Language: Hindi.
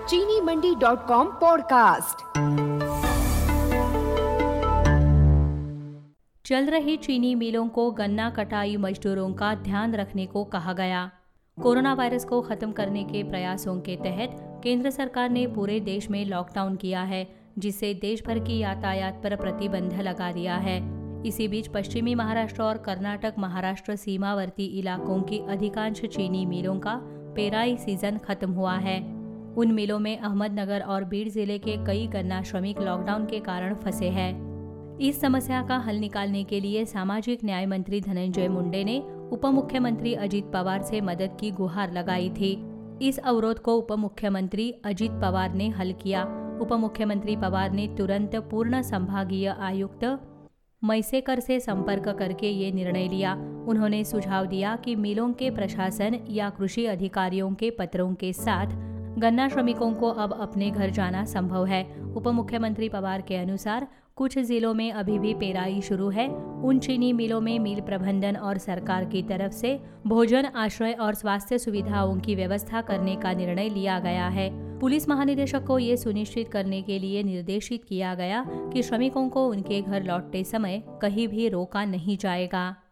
चीनीमंडी.com पॉडकास्ट। चल रही चीनी मिलों को गन्ना कटाई मजदूरों का ध्यान रखने को कहा गया। कोरोना वायरस को खत्म करने के प्रयासों के तहत केंद्र सरकार ने पूरे देश में लॉकडाउन किया है, जिससे देश भर की यातायात पर प्रतिबंध लगा दिया है। इसी बीच पश्चिमी महाराष्ट्र और कर्नाटक महाराष्ट्र सीमावर्ती इलाकों की अधिकांश चीनी मिलों का पेराई सीजन खत्म हुआ है। उन मिलों में अहमदनगर और बीड़ जिले के कई गन्ना श्रमिक लॉकडाउन के कारण फंसे हैं। इस समस्या का हल निकालने के लिए सामाजिक न्याय मंत्री धनंजय मुंडे ने उप मुख्यमंत्री अजित पवार से मदद की गुहार लगाई थी। इस अवरोध को उप मुख्यमंत्री अजित पवार ने हल किया। उप मुख्यमंत्री पवार ने तुरंत पूर्ण संभागीय आयुक्त मैसेकर से संपर्क करके ये निर्णय लिया। उन्होंने सुझाव दिया कि मिलों के प्रशासन या कृषि अधिकारियों के पत्रों के साथ गन्ना श्रमिकों को अब अपने घर जाना संभव है। उप मुख्यमंत्री पवार के अनुसार कुछ जिलों में अभी भी पेराई शुरू है। उन चीनी मिलों में मिल प्रबंधन और सरकार की तरफ से भोजन, आश्रय और स्वास्थ्य सुविधाओं की व्यवस्था करने का निर्णय लिया गया है। पुलिस महानिदेशक को ये सुनिश्चित करने के लिए निर्देशित किया गया कि श्रमिकों को उनके घर लौटते समय कहीं भी रोका नहीं जाएगा।